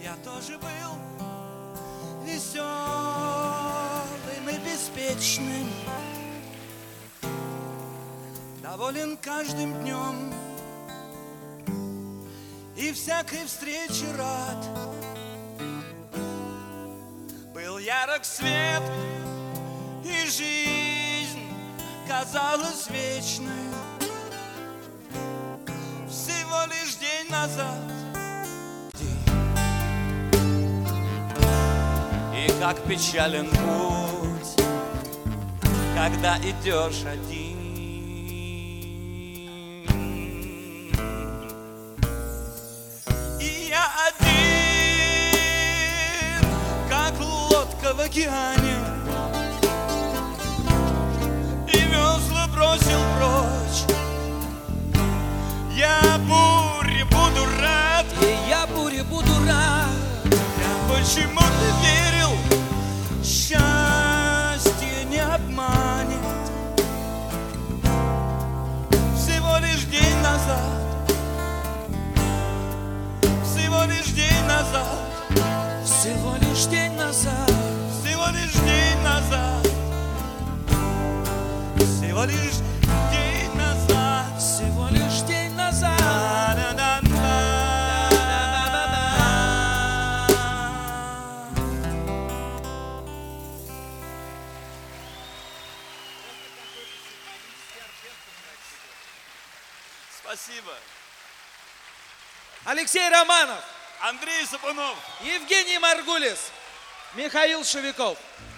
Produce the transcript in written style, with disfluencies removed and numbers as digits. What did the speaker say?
Я тоже был веселым и беспечным, доволен каждым днем и всякой встрече рад. Был ярок свет, и жизнь казалась вечной. Всего лишь день назад. И как печален путь, когда идешь один. И я один, как лодка в океане, и весла бросил прочь. Я буре буду рад, И я буре буду рад. я почему-то верил, счастье не обманет. Всего лишь день назад, всего лишь день назад, Всего лишь день назад, всего лишь день назад, всего лишь день назад. всего лишь день назад. Спасибо. Алексей Романов, Андрей Сапунов. Евгений Маргулис, Михаил Шевиков.